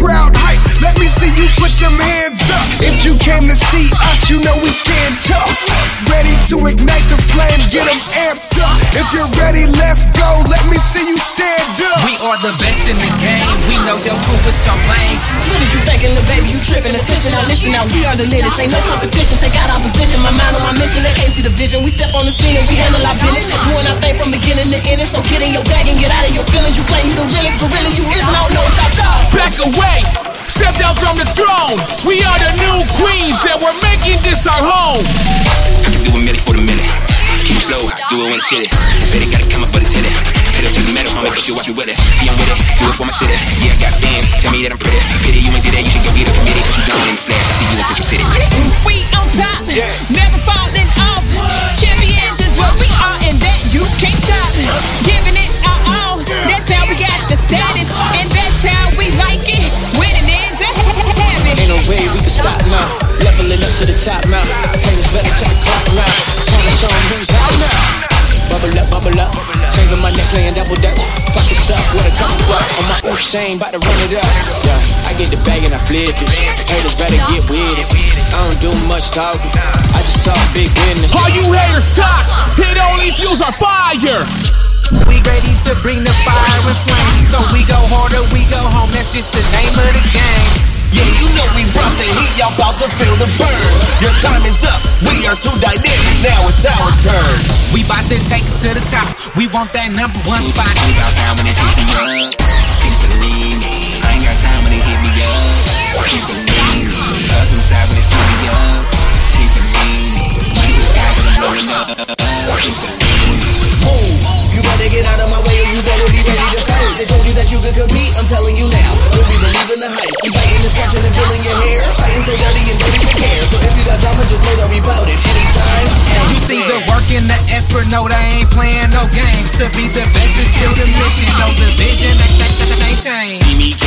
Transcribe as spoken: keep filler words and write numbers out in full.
crowd hype. Let me see you put them hands up. If you came to see us, you know we stand tough. Ready to ignite the flame, get them amped up. If you're ready, let's go. Let me see you stand up. We are the best in the game. We know your crew is so lame. What is you thinking, little baby? You tripping? Attention, now listen. Now we are the latest. Ain't no competition. Take out our position. My mind on my mission. They can't see the vision. We step on the scene and we handle our business. Doing our thing from beginning to end. So get in your bag and get out of your feelings. You claim you the realest, gorilla you is, and I don't know what y'all done. Back away. Step down from the throne. We are the new queens and we're making this our home. I can do a minute for the minute. Keep it slow, do it when it's shit it. They say they gotta come up, but it's hit it. Hit it to the metal, homie, but you watch me with it. See, I'm with it, do it for my city. Yeah, I got fans, tell me that I'm pretty. Pity you ain't did that, you should go get a committee. Cause you gone in the flash, I see you in Central City. We on top, never falling off. Champions is what we are, and that you can't stop. Giving it our all, that's how we got the status. And that's how we like it. Winning is a habit. Ain't no way we can stop now. Leveling up to the top now. Haters better check the clock now. Time to show them who's hot now. Bubble up, bubble up. Chains on my neck playing double dutch. Fucking stuff with a couple bucks. On my own chain, bout to run it up. Yeah, I get the bag and I flip it. Haters better get with it. I don't do much talking. I just talk big business. All you haters talk, it only fuels our fire. We ready to bring the fire and flame. So we go harder, we go home. That's just the name of the game. Yeah, you know we brought the heat, y'all about to feel the burn. Your time is up, we are too dynamic, now it's our turn. We bout to take it to the top, we want that number one spot. We got time when it hit me up. Please believe me, I ain't got time when it hit me up. Please believe me, hustle side when it hit me up. Please believe me, money to the sky when I'm blowing up. Please believe me. Move, you better get out of my way or you better be ready to fight. They told you that you could compete, I'm telling you now. You'll be believing the hype. I'm biting and scratching and pulling your hair. Fighting so dirty and dirty to care. So if you got drama, just know that we bout it anytime. You see the work and the effort, no they ain't playing no games. To be the best is still the mission, no division, that, that, that, that ain't changed. See me